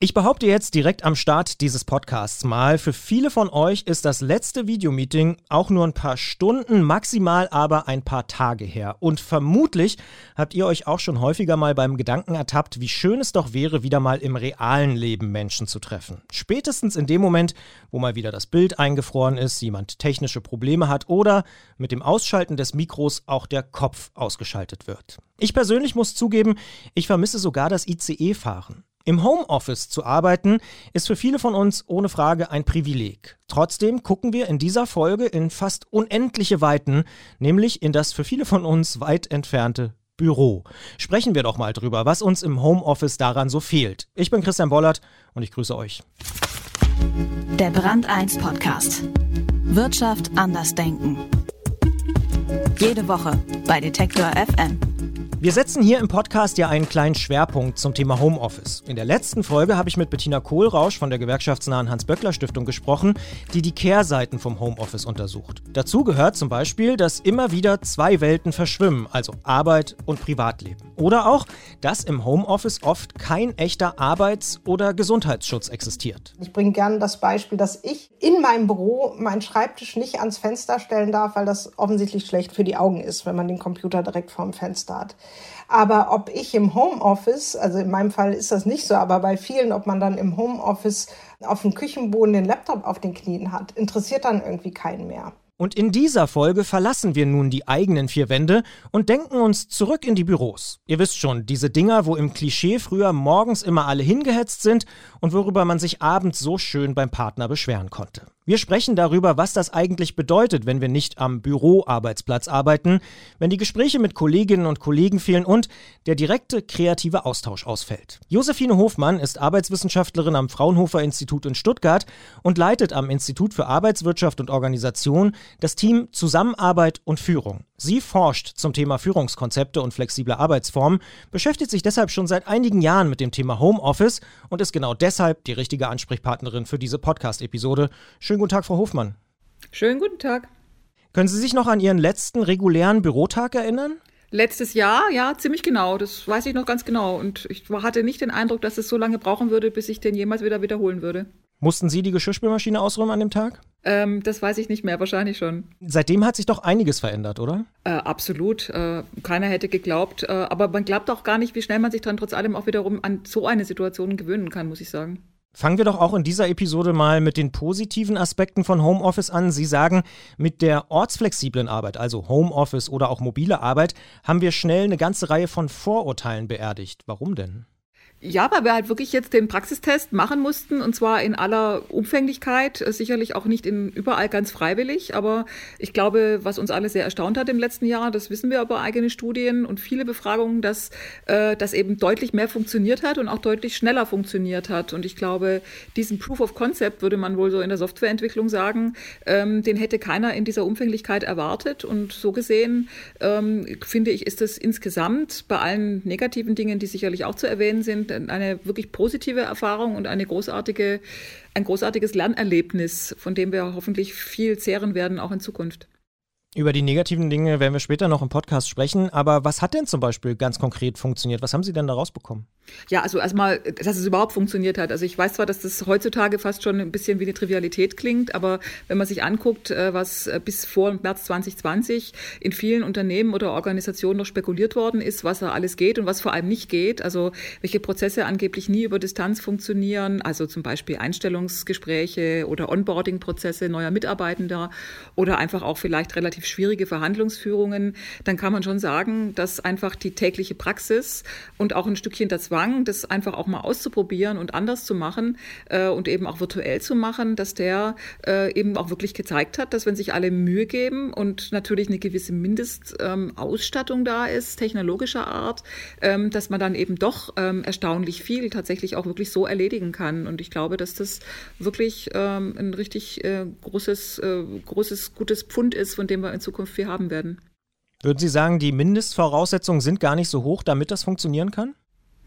Ich behaupte jetzt direkt am Start dieses Podcasts mal, für viele von euch ist das letzte Videomeeting auch nur ein paar Stunden, maximal aber ein paar Tage her. Und vermutlich habt ihr euch auch schon häufiger mal beim Gedanken ertappt, wie schön es doch wäre, wieder mal im realen Leben Menschen zu treffen. Spätestens in dem Moment, wo mal wieder das Bild eingefroren ist, jemand technische Probleme hat oder mit dem Ausschalten des Mikros auch der Kopf ausgeschaltet wird. Ich persönlich muss zugeben, ich vermisse sogar das ICE-Fahren. Im Homeoffice zu arbeiten, ist für viele von uns ohne Frage ein Privileg. Trotzdem gucken wir in dieser Folge in fast unendliche Weiten, nämlich in das für viele von uns weit entfernte Büro. Sprechen wir doch mal drüber, was uns im Homeoffice daran so fehlt. Ich bin Christian Bollert und ich grüße euch. Der Brand 1 Podcast. Wirtschaft anders denken. Jede Woche bei Detektor FM. Wir setzen hier im Podcast ja einen kleinen Schwerpunkt zum Thema Homeoffice. In der letzten Folge habe ich mit Bettina Kohlrausch von der gewerkschaftsnahen Hans-Böckler-Stiftung gesprochen, die Kehrseiten vom Homeoffice untersucht. Dazu gehört zum Beispiel, dass immer wieder zwei Welten verschwimmen, also Arbeit und Privatleben. Oder auch, dass im Homeoffice oft kein echter Arbeits- oder Gesundheitsschutz existiert. Ich bringe gerne das Beispiel, dass ich in meinem Büro meinen Schreibtisch nicht ans Fenster stellen darf, weil das offensichtlich schlecht für die Augen ist, wenn man den Computer direkt vorm Fenster hat. Aber ob ich im Homeoffice, also in meinem Fall ist das nicht so, aber bei vielen, ob man dann im Homeoffice auf dem Küchenboden den Laptop auf den Knien hat, interessiert dann irgendwie keinen mehr. Und in dieser Folge verlassen wir nun die eigenen vier Wände und denken uns zurück in die Büros. Ihr wisst schon, diese Dinger, wo im Klischee früher morgens immer alle hingehetzt sind und worüber man sich abends so schön beim Partner beschweren konnte. Wir sprechen darüber, was das eigentlich bedeutet, wenn wir nicht am Büroarbeitsplatz arbeiten, wenn die Gespräche mit Kolleginnen und Kollegen fehlen und der direkte kreative Austausch ausfällt. Josephine Hofmann ist Arbeitswissenschaftlerin am Fraunhofer-Institut in Stuttgart und leitet am Institut für Arbeitswirtschaft und Organisation das Team Zusammenarbeit und Führung. Sie forscht zum Thema Führungskonzepte und flexible Arbeitsformen, beschäftigt sich deshalb schon seit einigen Jahren mit dem Thema Homeoffice und ist genau deshalb die richtige Ansprechpartnerin für diese Podcast-Episode. Schönen guten Tag, Frau Hofmann. Schönen guten Tag. Können Sie sich noch an Ihren letzten regulären Bürotag erinnern? Letztes Jahr, ja, ziemlich genau. Das weiß ich noch ganz genau. Und ich hatte nicht den Eindruck, dass es so lange brauchen würde, bis ich den jemals wieder wiederholen würde. Mussten Sie die Geschirrspülmaschine ausräumen an dem Tag? Das weiß ich nicht mehr, wahrscheinlich schon. Seitdem hat sich doch einiges verändert, oder? Absolut. Keiner hätte geglaubt. Aber man glaubt auch gar nicht, wie schnell man sich dann trotz allem auch wiederum an so eine Situation gewöhnen kann, muss ich sagen. Fangen wir doch auch in dieser Episode mal mit den positiven Aspekten von Homeoffice an. Sie sagen, mit der ortsflexiblen Arbeit, also Homeoffice oder auch mobile Arbeit, haben wir schnell eine ganze Reihe von Vorurteilen beerdigt. Warum denn? Ja, weil wir halt wirklich jetzt den Praxistest machen mussten und zwar in aller Umfänglichkeit, sicherlich auch nicht überall ganz freiwillig, aber ich glaube, was uns alle sehr erstaunt hat im letzten Jahr, das wissen wir über eigene Studien und viele Befragungen, dass das eben deutlich mehr funktioniert hat und auch deutlich schneller funktioniert hat und ich glaube, diesen Proof of Concept, würde man wohl so in der Softwareentwicklung sagen, den hätte keiner in dieser Umfänglichkeit erwartet und so gesehen, finde ich, ist es insgesamt bei allen negativen Dingen, die sicherlich auch zu erwähnen sind, eine wirklich positive Erfahrung und ein großartiges Lernerlebnis, von dem wir hoffentlich viel zehren werden, auch in Zukunft. Über die negativen Dinge werden wir später noch im Podcast sprechen, aber was hat denn zum Beispiel ganz konkret funktioniert? Was haben Sie denn da rausbekommen? Ja, also erstmal, dass es überhaupt funktioniert hat. Also ich weiß zwar, dass das heutzutage fast schon ein bisschen wie eine Trivialität klingt, aber wenn man sich anguckt, was bis vor März 2020 in vielen Unternehmen oder Organisationen noch spekuliert worden ist, was da alles geht und was vor allem nicht geht, also welche Prozesse angeblich nie über Distanz funktionieren, also zum Beispiel Einstellungsgespräche oder Onboarding-Prozesse neuer Mitarbeitender oder einfach auch vielleicht relativ schwierige Verhandlungsführungen, dann kann man schon sagen, dass einfach die tägliche Praxis und auch ein Stückchen der Zwang, das einfach auch mal auszuprobieren und anders zu machen und eben auch virtuell zu machen, dass der eben auch wirklich gezeigt hat, dass wenn sich alle Mühe geben und natürlich eine gewisse Mindestausstattung da ist, technologischer Art, dass man dann eben doch erstaunlich viel tatsächlich auch wirklich so erledigen kann. Und ich glaube, dass das wirklich ein richtig großes, gutes Pfund ist, von dem wir in Zukunft viel haben werden. Würden Sie sagen, die Mindestvoraussetzungen sind gar nicht so hoch, damit das funktionieren kann?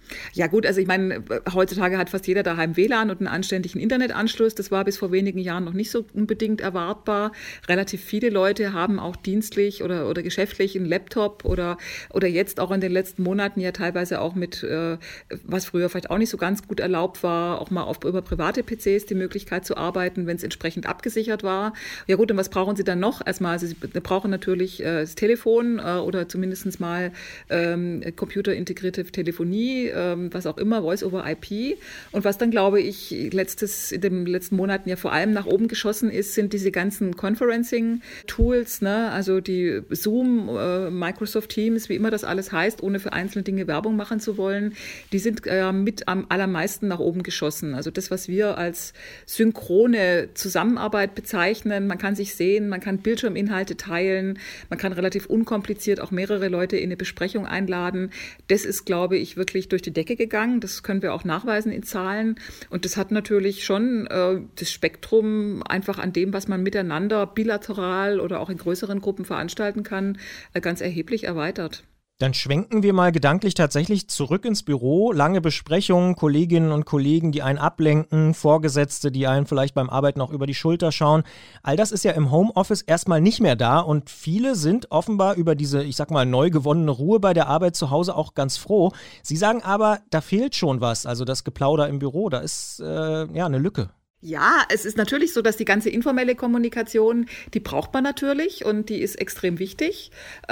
Ja gut, also ich meine, heutzutage hat fast jeder daheim WLAN und einen anständigen Internetanschluss. Das war bis vor wenigen Jahren noch nicht so unbedingt erwartbar. Relativ viele Leute haben auch dienstlich oder geschäftlich einen Laptop oder jetzt auch in den letzten Monaten ja teilweise auch mit, was früher vielleicht auch nicht so ganz gut erlaubt war, auch mal über private PCs die Möglichkeit zu arbeiten, wenn es entsprechend abgesichert war. Ja gut, und was brauchen Sie dann noch? Erstmal, also Sie brauchen natürlich das Telefon oder zumindest mal computerintegrierte Telefonie, was auch immer, Voice over IP. Und was dann, glaube ich, in den letzten Monaten ja vor allem nach oben geschossen ist, sind diese ganzen Conferencing-Tools, ne? Also die Zoom, Microsoft Teams, wie immer das alles heißt, ohne für einzelne Dinge Werbung machen zu wollen, die sind mit am allermeisten nach oben geschossen. Also das, was wir als synchrone Zusammenarbeit bezeichnen, man kann sich sehen, man kann Bildschirminhalte teilen, man kann relativ unkompliziert auch mehrere Leute in eine Besprechung einladen. Das ist, glaube ich, wirklich durch die Decke gegangen. Das können wir auch nachweisen in Zahlen. Und das hat natürlich schon das Spektrum einfach an dem, was man miteinander bilateral oder auch in größeren Gruppen veranstalten kann, ganz erheblich erweitert. Dann schwenken wir mal gedanklich tatsächlich zurück ins Büro. Lange Besprechungen, Kolleginnen und Kollegen, die einen ablenken, Vorgesetzte, die einen vielleicht beim Arbeiten auch über die Schulter schauen. All das ist ja im Homeoffice erstmal nicht mehr da und viele sind offenbar über diese, ich sag mal, neu gewonnene Ruhe bei der Arbeit zu Hause auch ganz froh. Sie sagen aber, da fehlt schon was, also das Geplauder im Büro, da ist eine Lücke. Ja, es ist natürlich so, dass die ganze informelle Kommunikation, die braucht man natürlich und die ist extrem wichtig.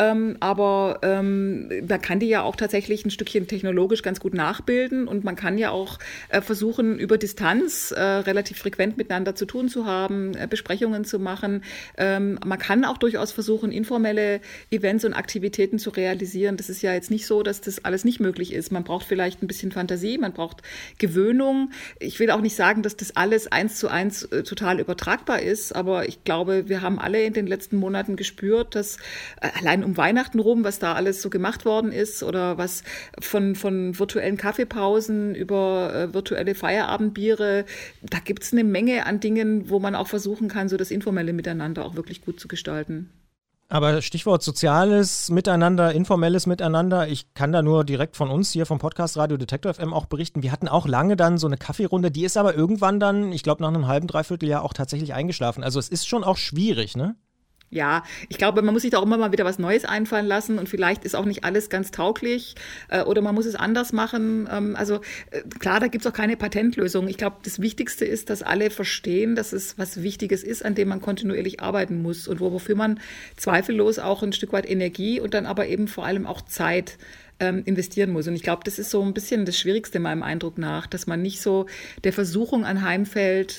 Aber man kann die ja auch tatsächlich ein Stückchen technologisch ganz gut nachbilden und man kann ja auch versuchen, über Distanz relativ frequent miteinander zu tun zu haben, Besprechungen zu machen. Man kann auch durchaus versuchen, informelle Events und Aktivitäten zu realisieren. Das ist ja jetzt nicht so, dass das alles nicht möglich ist. Man braucht vielleicht ein bisschen Fantasie, man braucht Gewöhnung. Ich will auch nicht sagen, dass das alles 1:1 total übertragbar ist, aber ich glaube, wir haben alle in den letzten Monaten gespürt, dass allein um Weihnachten rum, was da alles so gemacht worden ist oder was von virtuellen Kaffeepausen über virtuelle Feierabendbiere, da gibt es eine Menge an Dingen, wo man auch versuchen kann, so das informelle Miteinander auch wirklich gut zu gestalten. Aber Stichwort soziales Miteinander, informelles Miteinander, ich kann da nur direkt von uns hier vom Podcast Radio Detektor FM auch berichten. Wir hatten auch lange dann so eine Kaffeerunde, die ist aber irgendwann dann, ich glaube nach einem halben, dreiviertel Jahr auch tatsächlich eingeschlafen. Also es ist schon auch schwierig, ne? Ja, ich glaube, man muss sich da auch immer mal wieder was Neues einfallen lassen und vielleicht ist auch nicht alles ganz tauglich oder man muss es anders machen. Klar, da gibt's auch keine Patentlösung. Ich glaube, das Wichtigste ist, dass alle verstehen, dass es was Wichtiges ist, an dem man kontinuierlich arbeiten muss und wofür man zweifellos auch ein Stück weit Energie und dann aber eben vor allem auch Zeit investieren muss. Und ich glaube, das ist so ein bisschen das Schwierigste meinem Eindruck nach, dass man nicht so der Versuchung anheimfällt,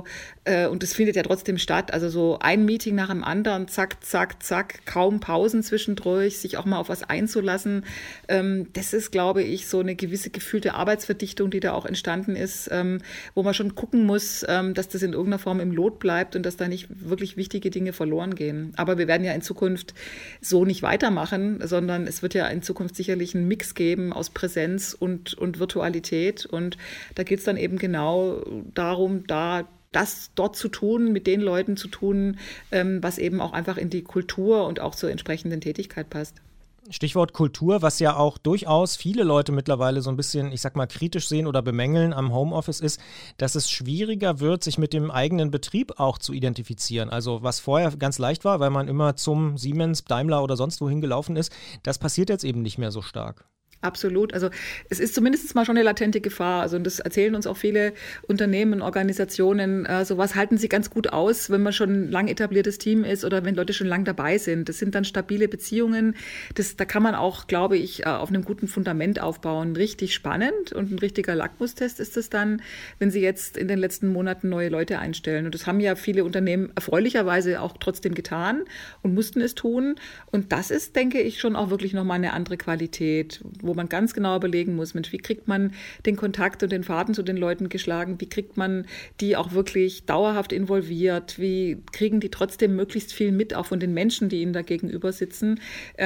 und das findet ja trotzdem statt, also so ein Meeting nach dem anderen, zack, zack, zack, kaum Pausen zwischendurch, sich auch mal auf was einzulassen. Das ist, glaube ich, so eine gewisse gefühlte Arbeitsverdichtung, die da auch entstanden ist, wo man schon gucken muss, dass das in irgendeiner Form im Lot bleibt und dass da nicht wirklich wichtige Dinge verloren gehen. Aber wir werden ja in Zukunft so nicht weitermachen, sondern es wird ja in Zukunft sicherlich einen Mix geben aus Präsenz und Virtualität. Und da geht es dann eben genau darum, das dort zu tun, mit den Leuten zu tun, was eben auch einfach in die Kultur und auch zur entsprechenden Tätigkeit passt. Stichwort Kultur, was ja auch durchaus viele Leute mittlerweile so ein bisschen, ich sag mal, kritisch sehen oder bemängeln am Homeoffice ist, dass es schwieriger wird, sich mit dem eigenen Betrieb auch zu identifizieren. Also was vorher ganz leicht war, weil man immer zum Siemens, Daimler oder sonst wohin gelaufen ist, das passiert jetzt eben nicht mehr so stark. Absolut. Also es ist zumindest mal schon eine latente Gefahr. Also und das erzählen uns auch viele Unternehmen, Organisationen. Sowas halten sie ganz gut aus, wenn man schon ein lang etabliertes Team ist oder wenn Leute schon lang dabei sind. Das sind dann stabile Beziehungen. Da kann man auch, glaube ich, auf einem guten Fundament aufbauen. Richtig spannend und ein richtiger Lackmustest ist es dann, wenn sie jetzt in den letzten Monaten neue Leute einstellen. Und das haben ja viele Unternehmen erfreulicherweise auch trotzdem getan und mussten es tun. Und das ist, denke ich, schon auch wirklich nochmal eine andere Qualität, wo man ganz genau überlegen muss, Mensch, wie kriegt man den Kontakt und den Faden zu den Leuten geschlagen, wie kriegt man die auch wirklich dauerhaft involviert, wie kriegen die trotzdem möglichst viel mit, auch von den Menschen, die ihnen da gegenüber sitzen.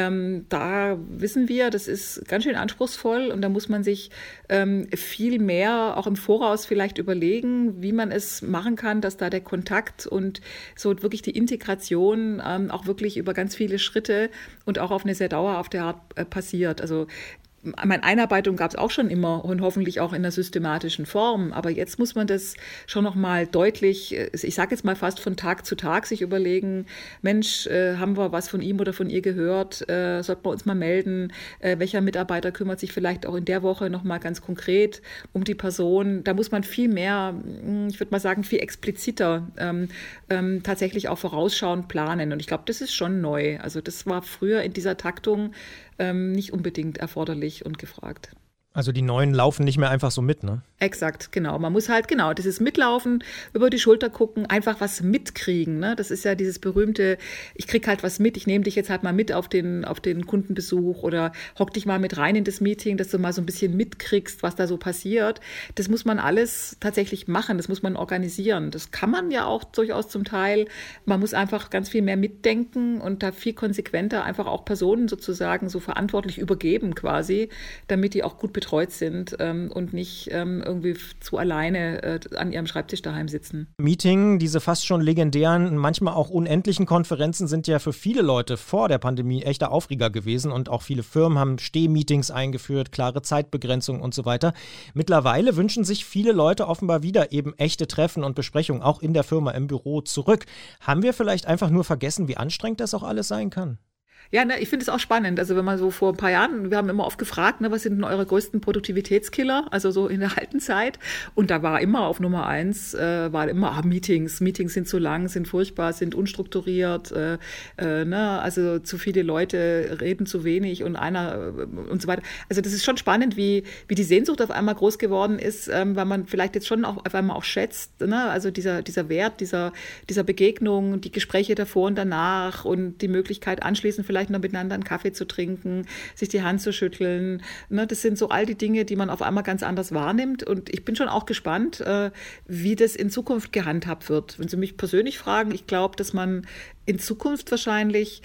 Da wissen wir, das ist ganz schön anspruchsvoll und da muss man sich viel mehr auch im Voraus vielleicht überlegen, wie man es machen kann, dass da der Kontakt und so wirklich die Integration auch wirklich über ganz viele Schritte und auch auf eine sehr dauerhafte Art passiert. Also Meine Einarbeitung gab es auch schon immer und hoffentlich auch in einer systematischen Form. Aber jetzt muss man das schon noch mal deutlich, ich sage jetzt mal fast von Tag zu Tag, sich überlegen, Mensch, haben wir was von ihm oder von ihr gehört? Sollten wir uns mal melden? Welcher Mitarbeiter kümmert sich vielleicht auch in der Woche noch mal ganz konkret um die Person? Da muss man viel mehr, ich würde mal sagen, viel expliziter tatsächlich auch vorausschauend planen. Und ich glaube, das ist schon neu. Also das war früher in dieser Taktung nicht unbedingt erforderlich und gefragt. Also die Neuen laufen nicht mehr einfach so mit, ne? Exakt, genau. Man muss halt, dieses Mitlaufen, über die Schulter gucken, einfach was mitkriegen, ne? Das ist ja dieses berühmte, ich krieg halt was mit, ich nehme dich jetzt halt mal mit auf den Kundenbesuch oder hock dich mal mit rein in das Meeting, dass du mal so ein bisschen mitkriegst, was da so passiert. Das muss man alles tatsächlich machen, das muss man organisieren. Das kann man ja auch durchaus zum Teil. Man muss einfach ganz viel mehr mitdenken und da viel konsequenter einfach auch Personen sozusagen so verantwortlich übergeben quasi, damit die auch gut betreut sind und nicht irgendwie zu alleine an ihrem Schreibtisch daheim sitzen. Meeting, diese fast schon legendären, manchmal auch unendlichen Konferenzen sind ja für viele Leute vor der Pandemie echter Aufreger gewesen und auch viele Firmen haben Stehmeetings eingeführt, klare Zeitbegrenzungen und so weiter. Mittlerweile wünschen sich viele Leute offenbar wieder eben echte Treffen und Besprechungen, auch in der Firma, im Büro zurück. Haben wir vielleicht einfach nur vergessen, wie anstrengend das auch alles sein kann? Ja, ich finde es auch spannend. Also wenn man so vor ein paar Jahren, wir haben immer oft gefragt, was sind denn eure größten Produktivitätskiller, also so in der alten Zeit. Und da war immer auf Nummer 1, war immer Meetings. Meetings sind zu lang, sind furchtbar, sind unstrukturiert, also zu viele Leute reden zu wenig und und so weiter. Also das ist schon spannend, wie die Sehnsucht auf einmal groß geworden ist, weil man vielleicht jetzt schon auch auf einmal auch schätzt, ne? Also dieser Wert, dieser Begegnung, die Gespräche davor und danach und die Möglichkeit anschließend vielleicht noch miteinander einen Kaffee zu trinken, sich die Hand zu schütteln. Ne, das sind so all die Dinge, die man auf einmal ganz anders wahrnimmt. Und ich bin schon auch gespannt, wie das in Zukunft gehandhabt wird. Wenn Sie mich persönlich fragen, ich glaube, dass man in Zukunft wahrscheinlich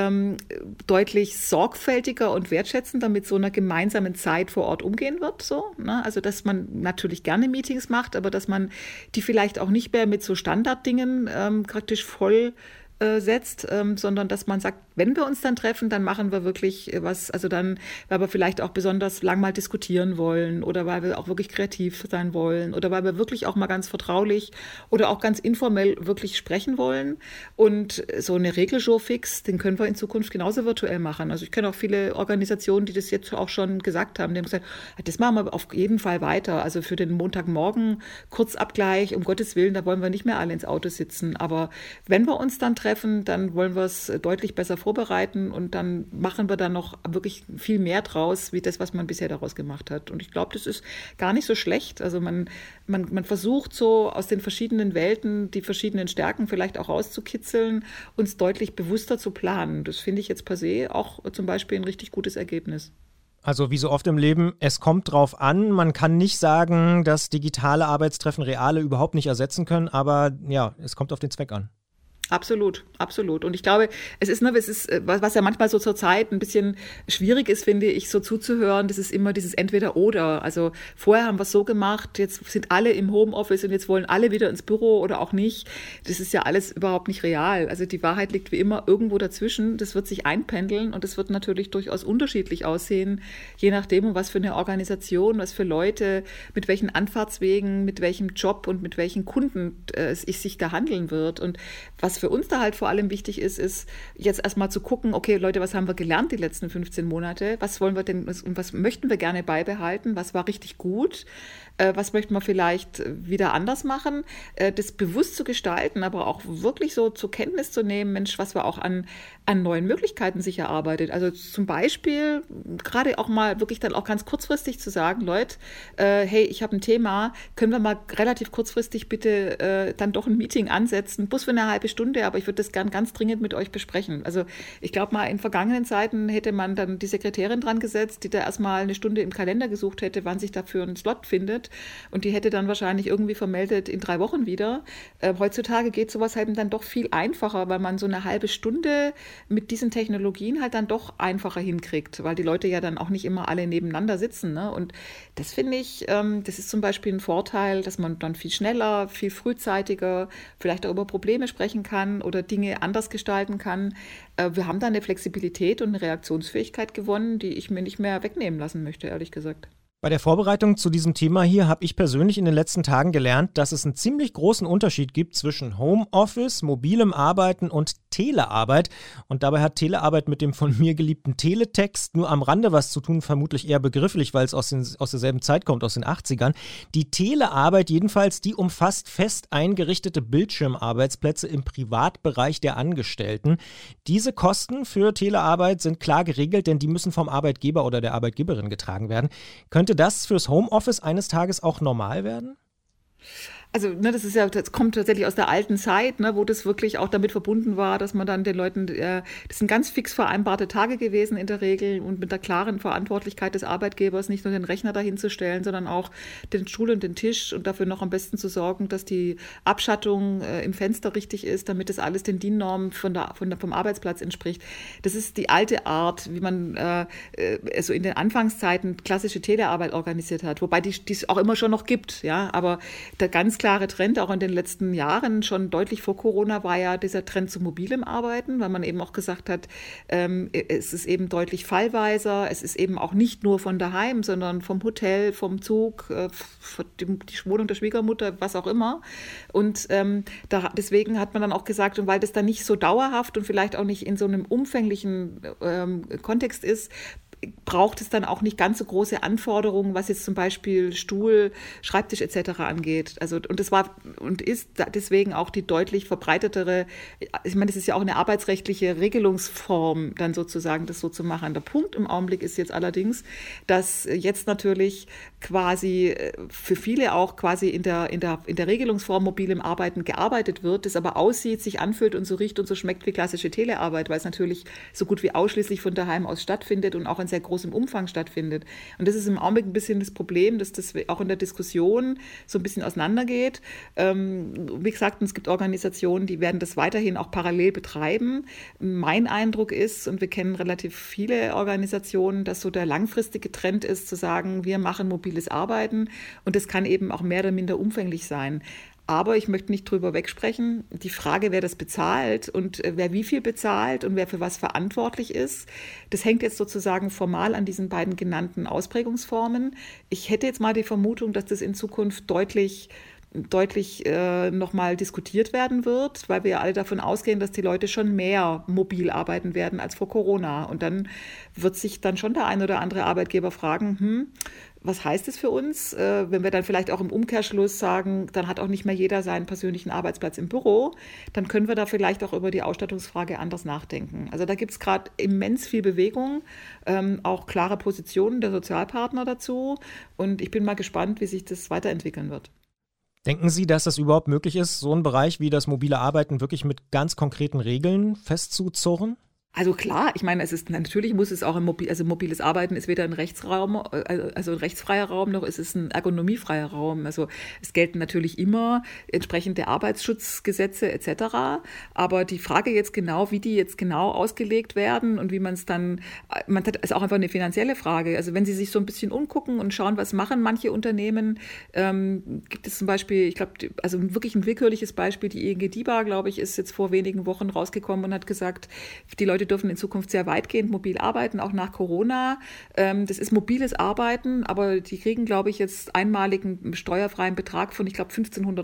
deutlich sorgfältiger und wertschätzender mit so einer gemeinsamen Zeit vor Ort umgehen wird. So, ne? Also dass man natürlich gerne Meetings macht, aber dass man die vielleicht auch nicht mehr mit so Standarddingen praktisch voll setzt, sondern dass man sagt, wenn wir uns dann treffen, dann machen wir wirklich was, also dann, weil wir vielleicht auch besonders lang mal diskutieren wollen oder weil wir auch wirklich kreativ sein wollen oder weil wir wirklich auch mal ganz vertraulich oder auch ganz informell wirklich sprechen wollen. Und so eine Regeljour-Fix, den können wir in Zukunft genauso virtuell machen. Also ich kenne auch viele Organisationen, die das jetzt auch schon gesagt haben. Die haben gesagt, das machen wir auf jeden Fall weiter. Also für den Montagmorgen Kurzabgleich, um Gottes Willen, da wollen wir nicht mehr alle ins Auto sitzen. Aber wenn wir uns dann treffen, dann wollen wir es deutlich besser vorbereiten und dann machen wir dann noch wirklich viel mehr draus, wie das, was man bisher daraus gemacht hat. Und ich glaube, das ist gar nicht so schlecht. Also man versucht so aus den verschiedenen Welten die verschiedenen Stärken vielleicht auch rauszukitzeln, uns deutlich bewusster zu planen. Das finde ich jetzt per se auch zum Beispiel ein richtig gutes Ergebnis. Also wie so oft im Leben, es kommt drauf an. Man kann nicht sagen, dass digitale Arbeitstreffen reale überhaupt nicht ersetzen können, aber ja, es kommt auf den Zweck an. Absolut, absolut. Und ich glaube, es ist, was ja manchmal so zur Zeit ein bisschen schwierig ist, finde ich, so zuzuhören, das ist immer dieses Entweder-Oder. Also vorher haben wir es so gemacht, jetzt sind alle im Homeoffice und jetzt wollen alle wieder ins Büro oder auch nicht. Das ist ja alles überhaupt nicht real. Also die Wahrheit liegt wie immer irgendwo dazwischen. Das wird sich einpendeln und es wird natürlich durchaus unterschiedlich aussehen, je nachdem, was für eine Organisation, was für Leute, mit welchen Anfahrtswegen, mit welchem Job und mit welchen Kunden es sich da handeln wird. Und was für uns da halt vor allem wichtig ist jetzt erstmal zu gucken, okay, Leute, was haben wir gelernt die letzten 15 Monate? Was wollen wir denn und was möchten wir gerne beibehalten? Was war richtig gut? Was möchten wir vielleicht wieder anders machen? Das bewusst zu gestalten, aber auch wirklich so zur Kenntnis zu nehmen, Mensch, was wir auch an neuen Möglichkeiten sich erarbeitet. Also zum Beispiel gerade auch mal wirklich dann auch ganz kurzfristig zu sagen, Leute, hey, ich habe ein Thema, können wir mal relativ kurzfristig bitte dann doch ein Meeting ansetzen, bloß für eine halbe Stunde, aber ich würde das gern ganz dringend mit euch besprechen. Also ich glaube mal, in vergangenen Zeiten hätte man dann die Sekretärin dran gesetzt, die da erstmal eine Stunde im Kalender gesucht hätte, wann sich dafür ein Slot findet. und die hätte dann wahrscheinlich irgendwie vermeldet in 3 Wochen wieder. Heutzutage geht sowas halt dann doch viel einfacher, weil man so eine halbe Stunde mit diesen Technologien halt dann doch einfacher hinkriegt, weil die Leute ja dann auch nicht immer alle nebeneinander sitzen. Ne? Und das finde ich, das ist zum Beispiel ein Vorteil, dass man dann viel schneller, viel frühzeitiger vielleicht auch über Probleme sprechen kann oder Dinge anders gestalten kann. Wir haben da eine Flexibilität und eine Reaktionsfähigkeit gewonnen, die ich mir nicht mehr wegnehmen lassen möchte, ehrlich gesagt. Bei der Vorbereitung zu diesem Thema hier habe ich persönlich in den letzten Tagen gelernt, dass es einen ziemlich großen Unterschied gibt zwischen Homeoffice, mobilem Arbeiten und Telearbeit. Und dabei hat Telearbeit mit dem von mir geliebten Teletext nur am Rande was zu tun, vermutlich eher begrifflich, weil es aus derselben Zeit kommt, aus den 80ern. Die Telearbeit jedenfalls, die umfasst fest eingerichtete Bildschirmarbeitsplätze im Privatbereich der Angestellten. Diese Kosten für Telearbeit sind klar geregelt, denn die müssen vom Arbeitgeber oder der Arbeitgeberin getragen werden. Könnte das fürs Homeoffice eines Tages auch normal werden? Also, ne, das kommt tatsächlich aus der alten Zeit, ne, wo das wirklich auch damit verbunden war, dass man dann den Leuten, das sind ganz fix vereinbarte Tage gewesen in der Regel und mit der klaren Verantwortlichkeit des Arbeitgebers, nicht nur den Rechner dahin zu stellen, sondern auch den Stuhl und den Tisch und dafür noch am besten zu sorgen, dass die Abschattung im Fenster richtig ist, damit das alles den DIN-Normen vom Arbeitsplatz entspricht. Das ist die alte Art, wie man also in den Anfangszeiten klassische Telearbeit organisiert hat, wobei die es auch immer schon noch gibt, ja, aber der ganz klare Trend, auch in den letzten Jahren, schon deutlich vor Corona, war ja dieser Trend zu mobilem Arbeiten, weil man eben auch gesagt hat, es ist eben deutlich fallweiser, es ist eben auch nicht nur von daheim, sondern vom Hotel, vom Zug, die Wohnung der Schwiegermutter, was auch immer. Und deswegen hat man dann auch gesagt, und weil das dann nicht so dauerhaft und vielleicht auch nicht in so einem umfänglichen Kontext ist, braucht es dann auch nicht ganz so große Anforderungen, was jetzt zum Beispiel Stuhl, Schreibtisch etc. angeht. Also, und das war und ist deswegen auch die deutlich verbreitetere, ich meine, das ist ja auch eine arbeitsrechtliche Regelungsform, dann sozusagen das so zu machen. Der Punkt im Augenblick ist jetzt allerdings, dass jetzt natürlich quasi für viele auch quasi in der Regelungsform mobilem Arbeiten gearbeitet wird, das aber aussieht, sich anfühlt und so riecht und so schmeckt wie klassische Telearbeit, weil es natürlich so gut wie ausschließlich von daheim aus stattfindet und auch in sehr großem Umfang stattfindet. Und das ist im Augenblick ein bisschen das Problem, dass das auch in der Diskussion so ein bisschen auseinandergeht. Wie gesagt, es gibt Organisationen, die werden das weiterhin auch parallel betreiben. Mein Eindruck ist, und wir kennen relativ viele Organisationen, dass so der langfristige Trend ist, zu sagen, wir machen mobiles Arbeiten und das kann eben auch mehr oder minder umfänglich sein. Aber ich möchte nicht drüber wegsprechen. Die Frage, wer das bezahlt und wer wie viel bezahlt und wer für was verantwortlich ist, das hängt jetzt sozusagen formal an diesen beiden genannten Ausprägungsformen. Ich hätte jetzt mal die Vermutung, dass das in Zukunft deutlich nochmal diskutiert werden wird, weil wir alle davon ausgehen, dass die Leute schon mehr mobil arbeiten werden als vor Corona. Und dann wird sich dann schon der ein oder andere Arbeitgeber fragen, was heißt es für uns, wenn wir dann vielleicht auch im Umkehrschluss sagen, dann hat auch nicht mehr jeder seinen persönlichen Arbeitsplatz im Büro, dann können wir da vielleicht auch über die Ausstattungsfrage anders nachdenken. Also da gibt es gerade immens viel Bewegung, auch klare Positionen der Sozialpartner dazu und ich bin mal gespannt, wie sich das weiterentwickeln wird. Denken Sie, dass das überhaupt möglich ist, so einen Bereich wie das mobile Arbeiten wirklich mit ganz konkreten Regeln festzuzurren? Also klar, ich meine, natürlich muss es auch mobiles Arbeiten ist weder ein Rechtsraum, also ein rechtsfreier Raum, noch ist es ein ergonomiefreier Raum. Also es gelten natürlich immer entsprechende Arbeitsschutzgesetze etc. Aber die Frage jetzt genau, wie die jetzt genau ausgelegt werden und wie man es dann, ist auch einfach eine finanzielle Frage. Also wenn Sie sich so ein bisschen umgucken und schauen, was machen manche Unternehmen, gibt es zum Beispiel, ich glaube, also wirklich ein willkürliches Beispiel, die ING DiBa, glaube ich, ist jetzt vor wenigen Wochen rausgekommen und hat gesagt, die Leute dürfen in Zukunft sehr weitgehend mobil arbeiten, auch nach Corona. Das ist mobiles Arbeiten, aber die kriegen, glaube ich, jetzt einmaligen steuerfreien Betrag von, ich glaube, 1.500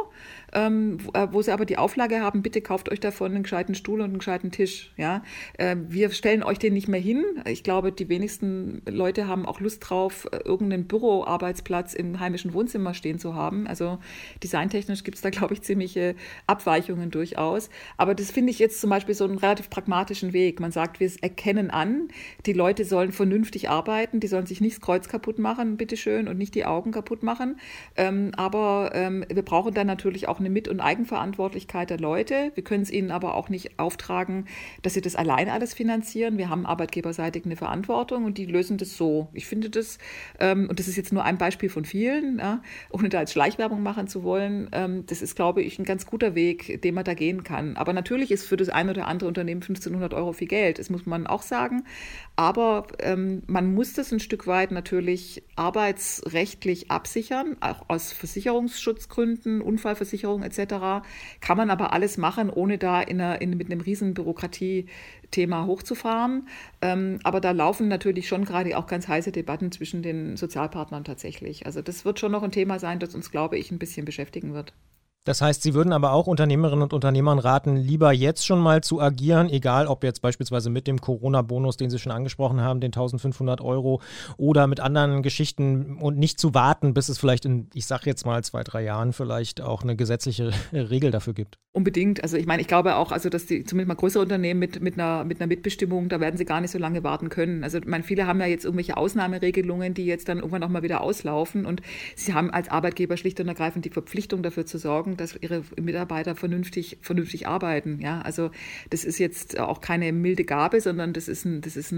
€, wo sie aber die Auflage haben, bitte kauft euch davon einen gescheiten Stuhl und einen gescheiten Tisch. Ja? Wir stellen euch den nicht mehr hin. Ich glaube, die wenigsten Leute haben auch Lust drauf, irgendeinen Büroarbeitsplatz im heimischen Wohnzimmer stehen zu haben. Also designtechnisch gibt es da, glaube ich, ziemliche Abweichungen durchaus. Aber das finde ich jetzt zum Beispiel so ein relativ pragmatisches pragmatischen Weg. Man sagt, wir erkennen an, die Leute sollen vernünftig arbeiten, die sollen sich nicht das Kreuz kaputt machen, bitteschön, und nicht die Augen kaputt machen. Aber wir brauchen dann natürlich auch eine Mit- und Eigenverantwortlichkeit der Leute. Wir können es ihnen aber auch nicht auftragen, dass sie das alleine alles finanzieren. Wir haben arbeitgeberseitig eine Verantwortung und die lösen das so. Ich finde das, und das ist jetzt nur ein Beispiel von vielen, ja, ohne da als Schleichwerbung machen zu wollen, das ist, glaube ich, ein ganz guter Weg, den man da gehen kann. Aber natürlich ist für das ein oder andere Unternehmen 1.500 € viel Geld, das muss man auch sagen. Aber man muss das ein Stück weit natürlich arbeitsrechtlich absichern, auch aus Versicherungsschutzgründen, Unfallversicherung etc. Kann man aber alles machen, ohne da mit einem riesen Bürokratie-Thema hochzufahren. Aber da laufen natürlich schon gerade auch ganz heiße Debatten zwischen den Sozialpartnern tatsächlich. Also das wird schon noch ein Thema sein, das uns, glaube ich, ein bisschen beschäftigen wird. Das heißt, Sie würden aber auch Unternehmerinnen und Unternehmern raten, lieber jetzt schon mal zu agieren, egal ob jetzt beispielsweise mit dem Corona-Bonus, den Sie schon angesprochen haben, den 1.500 € oder mit anderen Geschichten, und nicht zu warten, bis es vielleicht in, ich sage jetzt mal 2-3 Jahren vielleicht auch eine gesetzliche Regel dafür gibt. Unbedingt. Also ich meine, ich glaube auch, also dass die zumindest mal größere Unternehmen mit einer Mitbestimmung, da werden sie gar nicht so lange warten können. Also ich meine, viele haben ja jetzt irgendwelche Ausnahmeregelungen, die jetzt dann irgendwann auch mal wieder auslaufen, und sie haben als Arbeitgeber schlicht und ergreifend die Verpflichtung dafür zu sorgen, dass ihre Mitarbeiter vernünftig arbeiten. Ja, also das ist jetzt auch keine milde Gabe, sondern das ist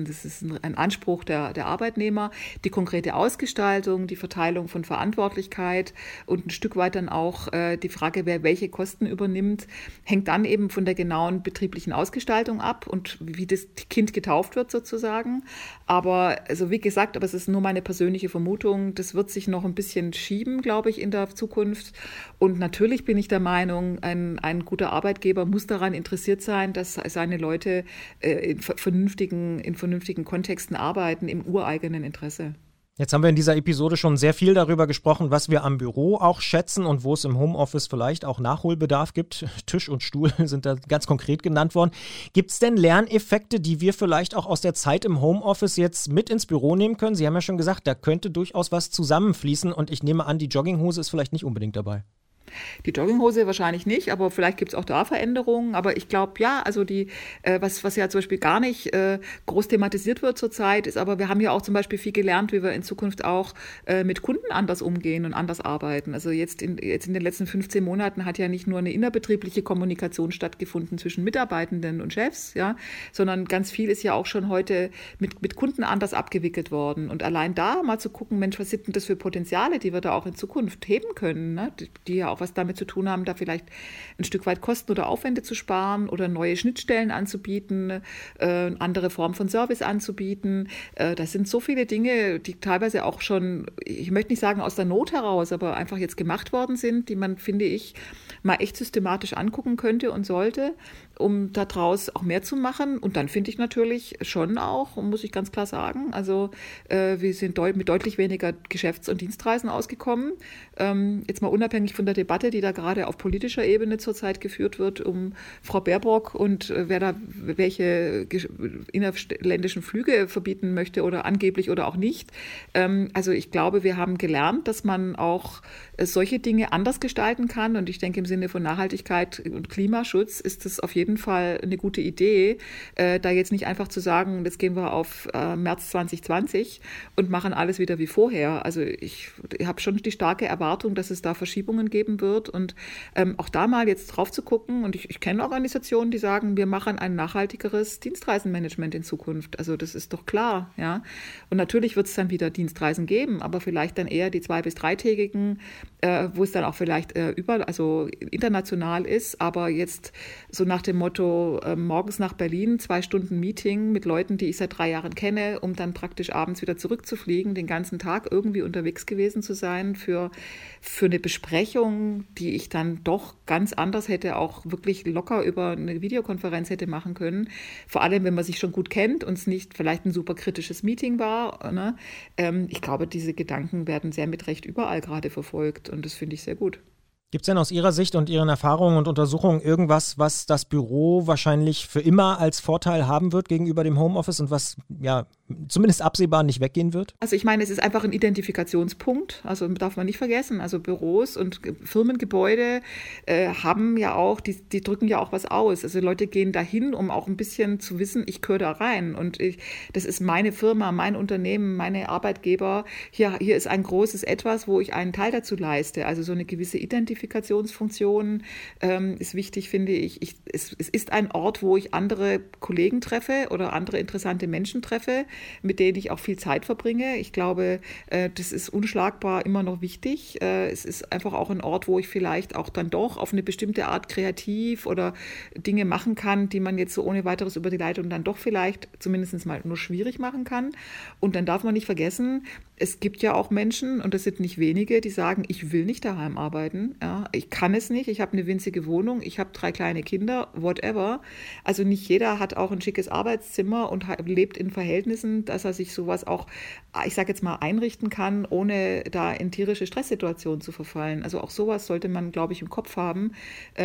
ein Anspruch der Arbeitnehmer. Die konkrete Ausgestaltung, die Verteilung von Verantwortlichkeit und ein Stück weit dann auch die Frage, wer welche Kosten übernimmt, hängt dann eben von der genauen betrieblichen Ausgestaltung ab und wie das Kind getauft wird sozusagen. Aber also wie gesagt, aber es ist nur meine persönliche Vermutung, das wird sich noch ein bisschen schieben, glaube ich, in der Zukunft. Und natürlich bin ich der Meinung, ein guter Arbeitgeber muss daran interessiert sein, dass seine Leute in vernünftigen Kontexten arbeiten, im ureigenen Interesse. Jetzt haben wir in dieser Episode schon sehr viel darüber gesprochen, was wir am Büro auch schätzen und wo es im Homeoffice vielleicht auch Nachholbedarf gibt. Tisch und Stuhl sind da ganz konkret genannt worden. Gibt es denn Lerneffekte, die wir vielleicht auch aus der Zeit im Homeoffice jetzt mit ins Büro nehmen können? Sie haben ja schon gesagt, da könnte durchaus was zusammenfließen, und ich nehme an, die Jogginghose ist vielleicht nicht unbedingt dabei. Die Jogginghose wahrscheinlich nicht, aber vielleicht gibt es auch da Veränderungen. Aber ich glaube, ja, also was ja zum Beispiel gar nicht groß thematisiert wird zurzeit, ist, aber wir haben ja auch zum Beispiel viel gelernt, wie wir in Zukunft auch mit Kunden anders umgehen und anders arbeiten. Also jetzt in den letzten 15 Monaten hat ja nicht nur eine innerbetriebliche Kommunikation stattgefunden zwischen Mitarbeitenden und Chefs, ja, sondern ganz viel ist ja auch schon heute mit Kunden anders abgewickelt worden. Und allein da mal zu gucken, Mensch, was sind denn das für Potenziale, die wir da auch in Zukunft heben können, ne? Die ja auch was damit zu tun haben, da vielleicht ein Stück weit Kosten oder Aufwände zu sparen oder neue Schnittstellen anzubieten, andere Formen von Service anzubieten. Das sind so viele Dinge, die teilweise auch schon, ich möchte nicht sagen aus der Not heraus, aber einfach jetzt gemacht worden sind, die man, finde ich, mal echt systematisch angucken könnte und sollte, um daraus auch mehr zu machen. Und dann finde ich natürlich schon auch, muss ich ganz klar sagen, also wir sind mit deutlich weniger Geschäfts- und Dienstreisen ausgekommen. Jetzt mal unabhängig von der Debatte, die da gerade auf politischer Ebene zurzeit geführt wird, um Frau Baerbock und wer da welche innerländischen Flüge verbieten möchte oder angeblich oder auch nicht. Also ich glaube, wir haben gelernt, dass man auch solche Dinge anders gestalten kann. Und ich denke, im Sinne von Nachhaltigkeit und Klimaschutz ist es auf jeden Fall eine gute Idee, da jetzt nicht einfach zu sagen, jetzt gehen wir auf März 2020 und machen alles wieder wie vorher. Also ich habe schon die starke Erwartung, dass es da Verschiebungen geben wird und auch da mal jetzt drauf zu gucken. Und ich kenne Organisationen, die sagen, wir machen ein nachhaltigeres Dienstreisenmanagement in Zukunft. Also das ist doch klar, ja. Und natürlich wird es dann wieder Dienstreisen geben, aber vielleicht dann eher die 2- bis 3-tägigen, wo es dann auch vielleicht überall, also international ist, aber jetzt so nach dem Motto, morgens nach Berlin, 2 Stunden Meeting mit Leuten, die ich seit 3 Jahren kenne, um dann praktisch abends wieder zurückzufliegen, den ganzen Tag irgendwie unterwegs gewesen zu sein für eine Besprechung, die ich dann doch ganz anders hätte auch wirklich locker über eine Videokonferenz hätte machen können. Vor allem, wenn man sich schon gut kennt und es nicht vielleicht ein super kritisches Meeting war. Ne? Ich glaube, diese Gedanken werden sehr mit Recht überall gerade verfolgt und das finde ich sehr gut. Gibt es denn aus Ihrer Sicht und Ihren Erfahrungen und Untersuchungen irgendwas, was das Büro wahrscheinlich für immer als Vorteil haben wird gegenüber dem Homeoffice und was ja zumindest absehbar nicht weggehen wird? Also ich meine, es ist einfach ein Identifikationspunkt, also darf man nicht vergessen. Also Büros und Firmengebäude haben ja auch, die drücken ja auch was aus. Also Leute gehen dahin, um auch ein bisschen zu wissen, ich gehöre da rein und das ist meine Firma, mein Unternehmen, meine Arbeitgeber. Hier ist ein großes Etwas, wo ich einen Teil dazu leiste. Also so eine gewisse Identifikationsfunktion ist wichtig, finde ich. Es ist ein Ort, wo ich andere Kollegen treffe oder andere interessante Menschen treffe, mit denen ich auch viel Zeit verbringe. Ich glaube, das ist unschlagbar immer noch wichtig. Es ist einfach auch ein Ort, wo ich vielleicht auch dann doch auf eine bestimmte Art kreativ oder Dinge machen kann, die man jetzt so ohne weiteres über die Leitung dann doch vielleicht zumindest mal nur schwierig machen kann. Und dann darf man nicht vergessen, es gibt ja auch Menschen, und das sind nicht wenige, die sagen, ich will nicht daheim arbeiten. Ja, ich kann es nicht, ich habe eine winzige Wohnung, ich habe 3 kleine Kinder, whatever. Also nicht jeder hat auch ein schickes Arbeitszimmer und lebt in Verhältnissen, dass er sich sowas auch, ich sage jetzt mal, einrichten kann, ohne da in tierische Stresssituationen zu verfallen. Also auch sowas sollte man, glaube ich, im Kopf haben.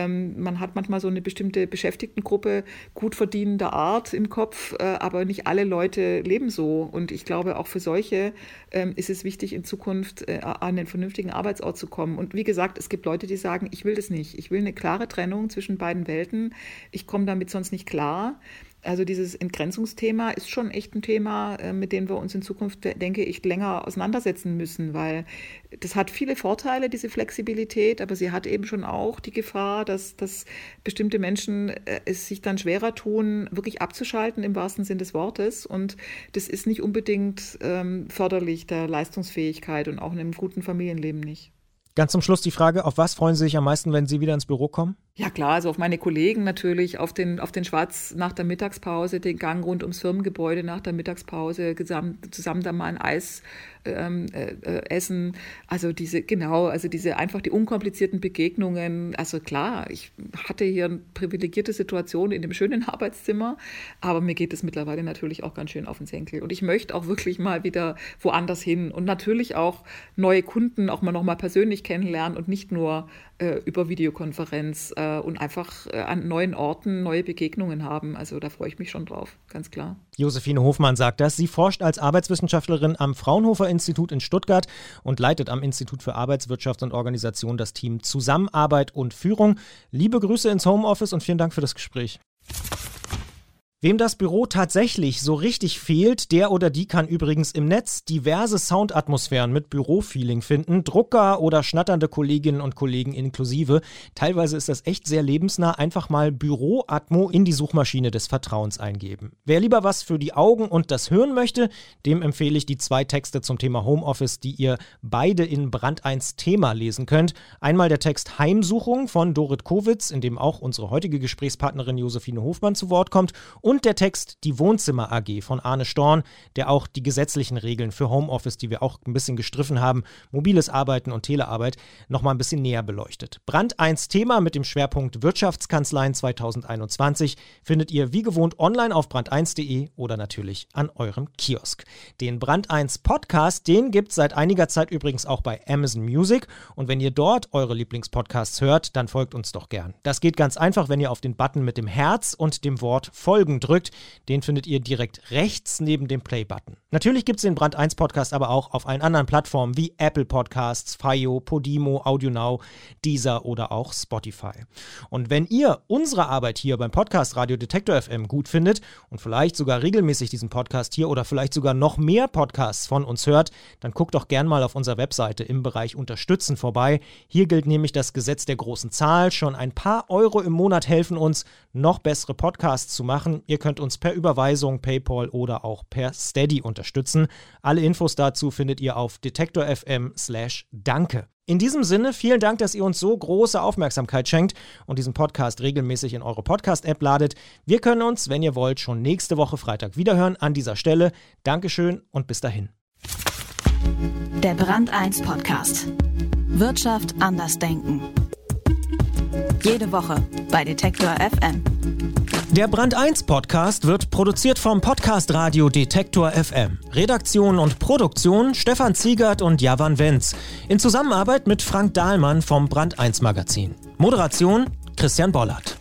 Man hat manchmal so eine bestimmte Beschäftigtengruppe gut verdienender Art im Kopf, aber nicht alle Leute leben so. Und ich glaube, auch für solche ist es wichtig, in Zukunft an den vernünftigen Arbeitsort zu kommen. Und wie gesagt, es gibt Leute, die sagen, ich will das nicht. Ich will eine klare Trennung zwischen beiden Welten. Ich komme damit sonst nicht klar. Also dieses Entgrenzungsthema ist schon echt ein Thema, mit dem wir uns in Zukunft, denke ich, länger auseinandersetzen müssen, weil das hat viele Vorteile, diese Flexibilität, aber sie hat eben schon auch die Gefahr, dass bestimmte Menschen es sich dann schwerer tun, wirklich abzuschalten im wahrsten Sinn des Wortes. Und das ist nicht unbedingt förderlich der Leistungsfähigkeit und auch in einem guten Familienleben nicht. Ganz zum Schluss die Frage, auf was freuen Sie sich am meisten, wenn Sie wieder ins Büro kommen? Ja klar, also auf meine Kollegen natürlich, auf den Schwatz nach der Mittagspause, den Gang rund ums Firmengebäude nach der Mittagspause, zusammen da mal ein Eis essen. Also diese einfach die unkomplizierten Begegnungen. Also klar, ich hatte hier eine privilegierte Situation in dem schönen Arbeitszimmer, aber mir geht es mittlerweile natürlich auch ganz schön auf den Senkel. Und ich möchte auch wirklich mal wieder woanders hin und natürlich auch neue Kunden auch mal noch mal persönlich kennenlernen und nicht nur über Videokonferenz und einfach an neuen Orten neue Begegnungen haben. Also da freue ich mich schon drauf, ganz klar. Josephine Hofmann sagt das. Sie forscht als Arbeitswissenschaftlerin am Fraunhofer-Institut in Stuttgart und leitet am Institut für Arbeitswirtschaft und Organisation das Team Zusammenarbeit und Führung. Liebe Grüße ins Homeoffice und vielen Dank für das Gespräch. Wem das Büro tatsächlich so richtig fehlt, der oder die kann übrigens im Netz diverse Soundatmosphären mit Bürofeeling finden, Drucker oder schnatternde Kolleginnen und Kollegen inklusive. Teilweise ist das echt sehr lebensnah. Einfach mal Büroatmo in die Suchmaschine des Vertrauens eingeben. Wer lieber was für die Augen und das Hören möchte, dem empfehle ich die 2 Texte zum Thema Homeoffice, die ihr beide in Brand 1 Thema lesen könnt. Einmal der Text Heimsuchung von Dorit Kowitz, in dem auch unsere heutige Gesprächspartnerin Josephine Hofmann zu Wort kommt, und der Text Die Wohnzimmer AG von Arne Storn, der auch die gesetzlichen Regeln für Homeoffice, die wir auch ein bisschen gestriffen haben, mobiles Arbeiten und Telearbeit, nochmal ein bisschen näher beleuchtet. Brand 1 Thema mit dem Schwerpunkt Wirtschaftskanzleien 2021 findet ihr wie gewohnt online auf brand1.de oder natürlich an eurem Kiosk. Den Brand 1 Podcast, den gibt es seit einiger Zeit übrigens auch bei Amazon Music, und wenn ihr dort eure Lieblingspodcasts hört, dann folgt uns doch gern. Das geht ganz einfach, wenn ihr auf den Button mit dem Herz und dem Wort Folgen drückt. Den findet ihr direkt rechts neben dem Play-Button. Natürlich gibt es den Brand 1 Podcast aber auch auf allen anderen Plattformen wie Apple Podcasts, FYO, Podimo, AudioNow, Deezer oder auch Spotify. Und wenn ihr unsere Arbeit hier beim Podcast Radio Detektor FM gut findet und vielleicht sogar regelmäßig diesen Podcast hier oder vielleicht sogar noch mehr Podcasts von uns hört, dann guckt doch gern mal auf unserer Webseite im Bereich Unterstützen vorbei. Hier gilt nämlich das Gesetz der großen Zahl. Schon ein paar Euro im Monat helfen uns, noch bessere Podcasts zu machen. Ihr könnt uns per Überweisung, PayPal oder auch per Steady unterstützen. Alle Infos dazu findet ihr auf detektor.fm/danke. In diesem Sinne, vielen Dank, dass ihr uns so große Aufmerksamkeit schenkt und diesen Podcast regelmäßig in eure Podcast-App ladet. Wir können uns, wenn ihr wollt, schon nächste Woche Freitag wiederhören an dieser Stelle. Dankeschön und bis dahin. Der Brand 1 Podcast. Wirtschaft anders denken. Jede Woche bei Detektor FM. Der Brand 1 Podcast wird produziert vom Podcast Radio Detektor FM. Redaktion und Produktion Stefan Ziegert und Javan Wenz. In Zusammenarbeit mit Frank Dahlmann vom Brand 1 Magazin. Moderation Christian Bollert.